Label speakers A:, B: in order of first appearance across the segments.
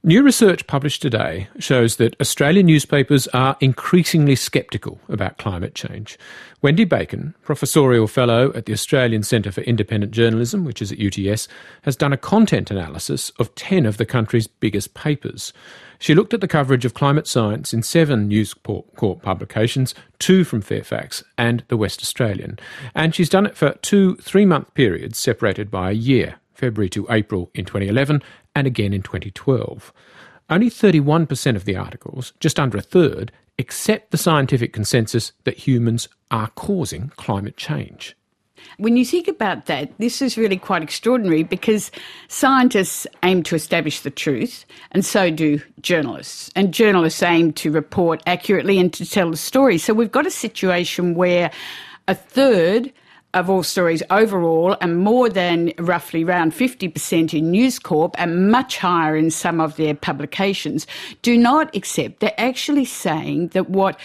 A: New research published today shows that Australian newspapers are increasingly sceptical about climate change. Wendy Bacon, Professorial Fellow at the Australian Centre for Independent Journalism, which is at UTS, has done a content analysis of 10 of the country's biggest papers. She looked at the coverage of climate science in 7 News Corp publications, 2 from Fairfax and The West Australian. And she's done it for 2 3-month periods separated by a year, February to April in 2011 and again in 2012. Only 31% of the articles, just under a third, accept the scientific consensus that humans are causing climate change.
B: When you think about that, this is really quite extraordinary because scientists aim to establish the truth, and so do journalists. And journalists aim to report accurately and to tell the story. So we've got a situation where a third of all stories overall, and more than roughly around 50% in News Corp, and much higher in some of their publications, do not accept. They're actually saying that what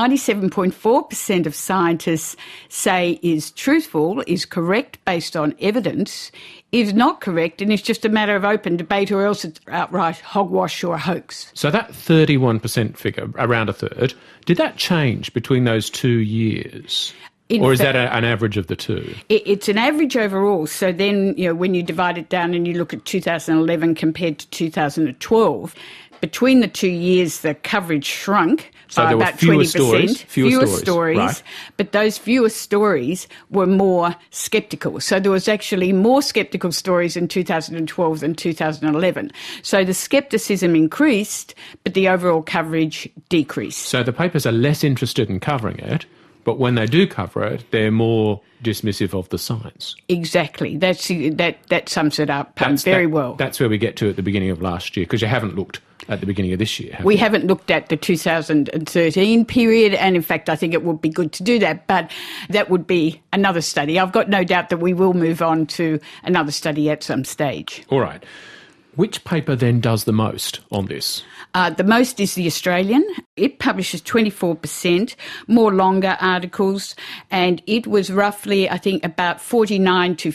B: 97.4% of scientists say is truthful, is correct based on evidence, is not correct, and it's just a matter of open debate, or else it's outright hogwash or a hoax.
A: So that 31% figure, around a third, did that change between those 2 years? Or is that an average of the two?
B: It's an average overall. So then, when you divide it down and you look at 2011 compared to 2012, between the 2 years, the coverage shrunk by about 20%. Fewer stories. Right. But those fewer stories were more sceptical. So there was actually more sceptical stories in 2012 than 2011. So the scepticism increased, but the overall coverage decreased.
A: So the papers are less interested in covering it, but when they do cover it, they're more dismissive of the science.
B: Exactly. That sums it up very well.
A: That's where we get to at the beginning of last year, because you haven't looked at the beginning of this year, have
B: We
A: you?
B: haven't looked at the 2013 period, and in fact I think it would be good to do that, but that would be another study. I've got no doubt that we will move on to another study at some stage.
A: All right. Which paper then does the most on this?
B: The most is The Australian. It publishes 24% more longer articles, and it was roughly, I think, about 49 to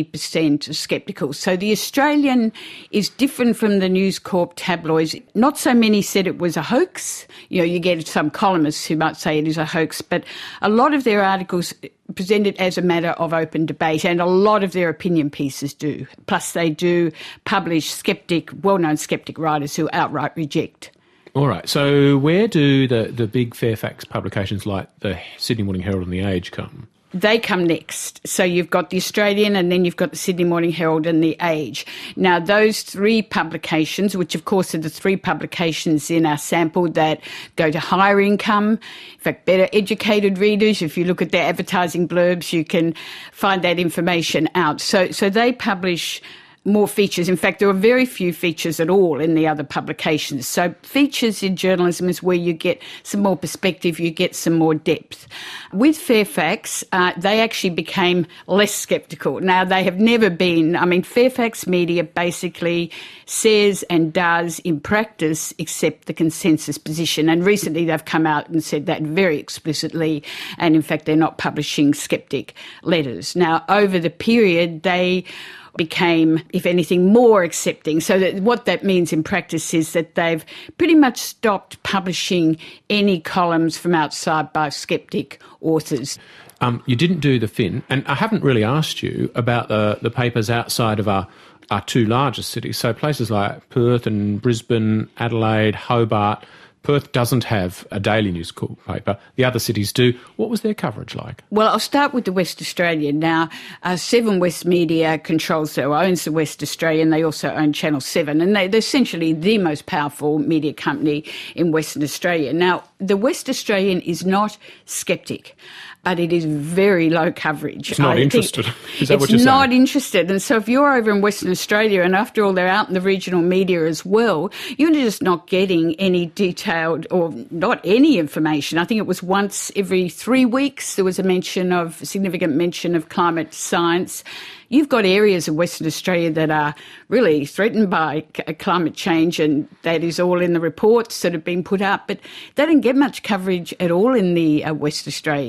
B: 50% sceptical. So The Australian is different from the News Corp tabloids. Not so many said it was a hoax. You get some columnists who might say it is a hoax, but a lot of their articles present it as a matter of open debate, and a lot of their opinion pieces do. Plus they do publish well-known skeptic writers who outright reject.
A: All right, so where do the big Fairfax publications like the Sydney Morning Herald and The Age come?
B: They come next. So you've got The Australian, and then you've got the Sydney Morning Herald and The Age. Now, those 3 publications, which of course are the 3 publications in our sample that go to higher income, in fact, better educated readers, if you look at their advertising blurbs, you can find that information out. So they publish more features. In fact, there are very few features at all in the other publications. So features in journalism is where you get some more perspective, you get some more depth. With Fairfax, they actually became less sceptical. Now, they have never been. Fairfax Media basically says and does in practice accept the consensus position. And recently they've come out and said that very explicitly. And in fact, they're not publishing skeptic letters. Now, over the period, they became, if anything, more accepting. So that what that means in practice is that they've pretty much stopped publishing any columns from outside by skeptic authors.
A: You didn't do the Fin, and I haven't really asked you about the papers outside of our 2 largest cities, so places like Perth and Brisbane, Adelaide, Hobart. Perth doesn't have a daily News Corp paper. The other cities do. What was their coverage like?
B: Well, I'll start with the West Australian. Now, Seven West Media owns the West Australian. They also own Channel 7, and they're essentially the most powerful media company in Western Australia. Now, the West Australian is not skeptic, but it is very low coverage.
A: It's not interested. Is that what you're saying?
B: It's not interested. And so if you're over in Western Australia, and after all, they're out in the regional media as well, you're just not getting any detailed or not any information. I think it was once every 3 weeks there was a significant mention of climate science. You've got areas of Western Australia that are really threatened by climate change, and that is all in the reports that have been put up, but they don't get much coverage at all in the West Australian. Now,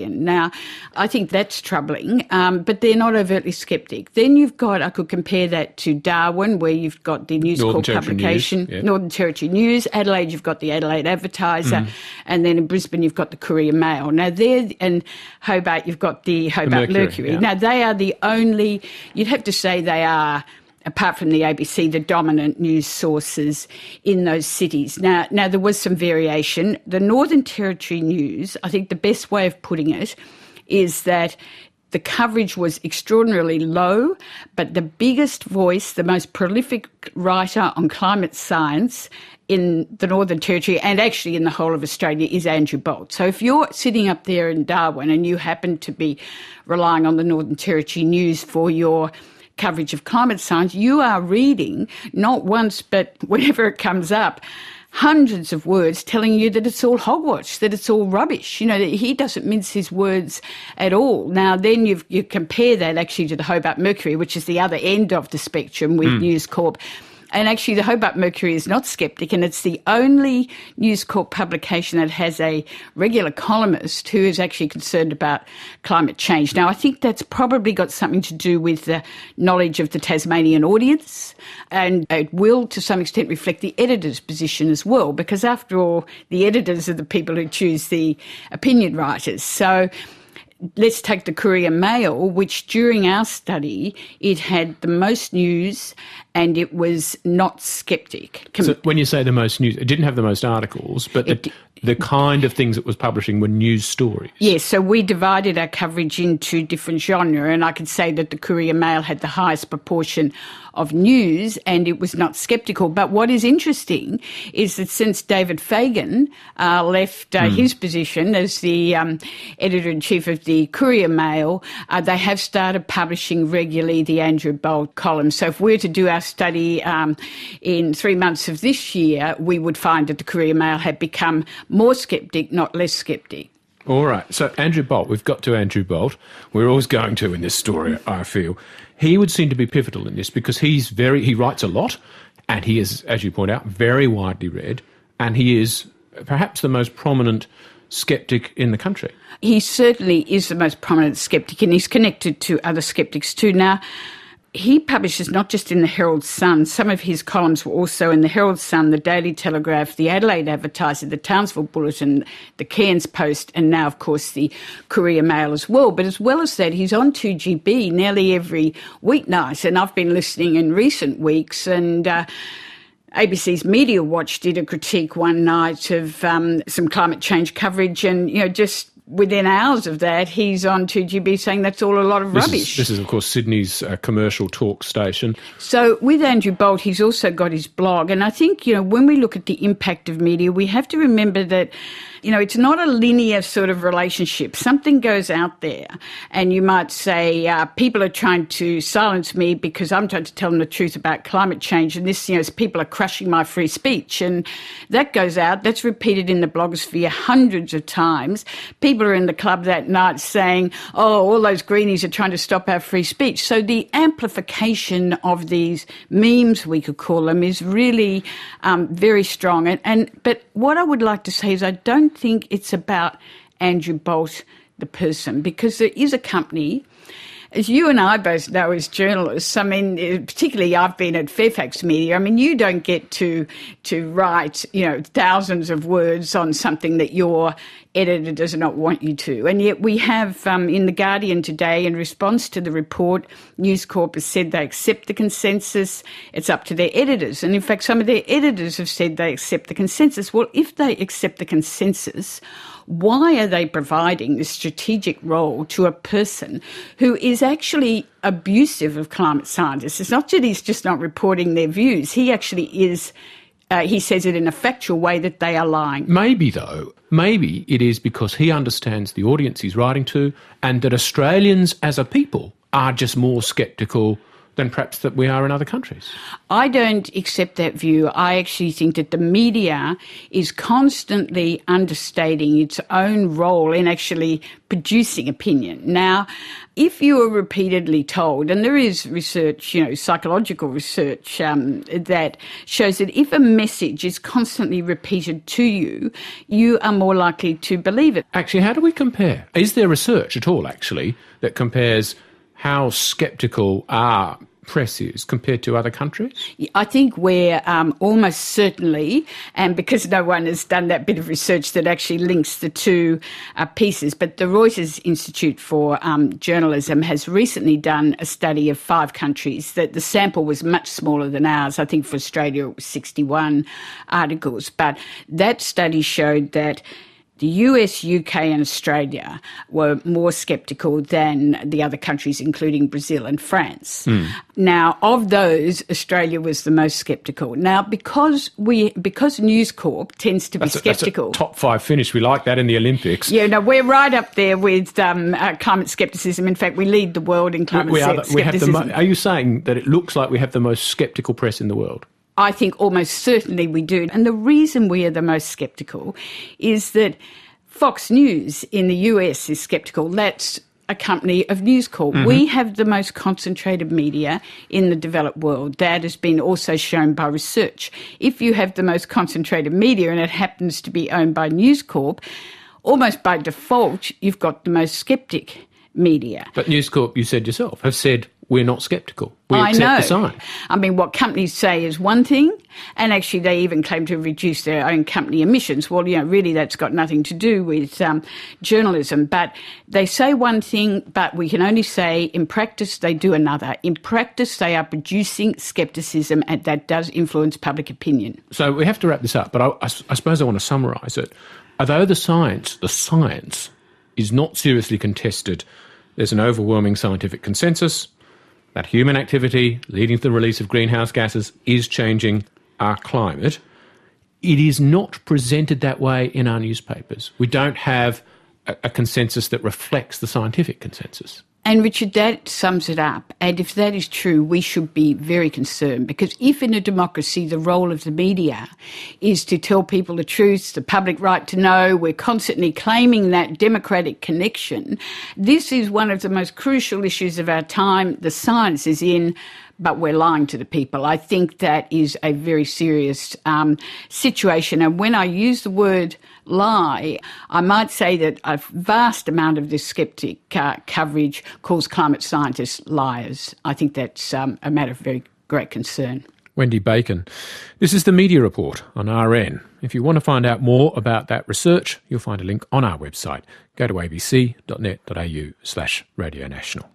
B: Now, I think that's troubling, but they're not overtly sceptic. Then you've got, I could compare that to Darwin, where you've got the News Corp publication, Northern Territory News. Adelaide, you've got the Adelaide Advertiser, and then in Brisbane, you've got the Courier Mail. Now, and Hobart, you've got the Hobart Mercury. Now, they are the only, you'd have to say they are, apart from the ABC, the dominant news sources in those cities. Now there was some variation. The Northern Territory News, I think the best way of putting it is that the coverage was extraordinarily low, but the biggest voice, the most prolific writer on climate science in the Northern Territory and actually in the whole of Australia is Andrew Bolt. So if you're sitting up there in Darwin and you happen to be relying on the Northern Territory News for your coverage of climate science, you are reading, not once but whenever it comes up, hundreds of words telling you that it's all hogwash, that it's all rubbish. You know, that he doesn't mince his words at all. Now, then you compare that actually to the Hobart Mercury, which is the other end of the spectrum with News Corp. And actually, the Hobart Mercury is not sceptic, and it's the only News Corp publication that has a regular columnist who is actually concerned about climate change. Now, I think that's probably got something to do with the knowledge of the Tasmanian audience, and it will, to some extent, reflect the editor's position as well, because after all, the editors are the people who choose the opinion writers. So let's take the Courier Mail, which during our study, it had the most news and it was not sceptic.
A: So when you say the most news, it didn't have the most articles, but the kind of things it was publishing were news stories.
B: Yes, so we divided our coverage into different genres, and I could say that the Courier Mail had the highest proportion of news and it was not sceptical. But what is interesting is that since David Fagan left his position as the editor-in-chief of the Courier Mail, they have started publishing regularly the Andrew Bolt column. So if we were to do our study in 3 months of this year, we would find that the Courier Mail had become more sceptic, not less sceptic.
A: All right. So Andrew Bolt, we've got to Andrew Bolt. We're always going to in this story, I feel. He would seem to be pivotal in this because he writes a lot and he is, as you point out, very widely read, and he is perhaps the most prominent sceptic in the country.
B: He certainly is the most prominent sceptic, and he's connected to other sceptics too. Now, he publishes not just in the Herald Sun. Some of his columns were also in the Herald Sun, the Daily Telegraph, the Adelaide Advertiser, the Townsville Bulletin, the Cairns Post, and now, of course, the Courier Mail as well. But as well as that, he's on 2GB nearly every weeknight, and I've been listening in recent weeks, and ABC's Media Watch did a critique one night of some climate change coverage, and, you know, just within hours of that, he's on 2GB saying that's all a lot of rubbish.
A: This is, of course, Sydney's commercial talk station.
B: So with Andrew Bolt, he's also got his blog. And I think, you know, when we look at the impact of media, we have to remember that, you know, it's not a linear sort of relationship. Something goes out there and you might say, people are trying to silence me because I'm trying to tell them the truth about climate change, and this, you know, people are crushing my free speech. And that goes out, that's repeated in the blogosphere hundreds of times. People are in the club that night saying, oh, all those greenies are trying to stop our free speech. So the amplification of these memes, we could call them, is really very strong. But what I would like to say is I don't think it's about Andrew Bolt, the person, because there is a company, as you and I both know as journalists. I mean, particularly I've been at Fairfax Media. I mean, you don't get to write, you know, thousands of words on something that your editor does not want you to. And yet we have, in The Guardian today, in response to the report, News Corp has said they accept the consensus. It's up to their editors. And in fact, some of their editors have said they accept the consensus. Well, if they accept the consensus, why are they providing this strategic role to a person who is actually abusive of climate scientists? It's not that he's just not reporting their views. He actually is, he says it in a factual way that they are lying.
A: Maybe it is because he understands the audience he's writing to, and that Australians as a people are just more sceptical than perhaps that we are in other countries.
B: I don't accept that view. I actually think that the media is constantly understating its own role in actually producing opinion. Now, if you are repeatedly told, and there is research, psychological research that shows that if a message is constantly repeated to you, you are more likely to believe it.
A: Actually, how do we compare? Is there research at all, actually, that compares how sceptical our press is compared to other countries?
B: I think we're almost certainly, and because no one has done that bit of research that actually links the two pieces, but the Reuters Institute for Journalism has recently done a study of 5 countries that the sample was much smaller than ours. I think for Australia it was 61 articles, but that study showed that the US, UK and Australia were more sceptical than the other countries, including Brazil and France. Now, of those, Australia was the most sceptical. Now, because News Corp tends to be sceptical.
A: That's a top 5 finish. We like that in the Olympics.
B: Yeah, no, we're right up there with climate scepticism. In fact, we lead the world in climate scepticism.
A: Are you saying that it looks like we have the most sceptical press in the world?
B: I think almost certainly we do. And the reason we are the most sceptical is that Fox News in the US is sceptical. That's a company of News Corp. We have the most concentrated media in the developed world. That has been also shown by research. If you have the most concentrated media and it happens to be owned by News Corp, almost by default, you've got the most skeptic media.
A: But News Corp, you said yourself, have said we're not sceptical. We accept the sign.
B: I mean, what companies say is one thing, and actually they even claim to reduce their own company emissions. Well, really that's got nothing to do with journalism. But they say one thing, but we can only say in practice they do another. In practice they are producing scepticism, and that does influence public opinion.
A: So we have to wrap this up, but I suppose I want to summarise it. Although the science is not seriously contested, there's an overwhelming scientific consensus that human activity leading to the release of greenhouse gases is changing our climate. It is not presented that way in our newspapers. We don't have a consensus that reflects the scientific consensus.
B: And Richard, that sums it up. And if that is true, we should be very concerned, because if in a democracy the role of the media is to tell people the truth, the public right to know, we're constantly claiming that democratic connection, this is one of the most crucial issues of our time. The science is in, but we're lying to the people. I think that is a very serious situation. And when I use the word lie, I might say that a vast amount of this skeptic coverage calls climate scientists liars. I think that's a matter of very great concern.
A: Wendy Bacon. This is the Media Report on RN. If you want to find out more about that research, you'll find a link on our website. Go to abc.net.au/radionational.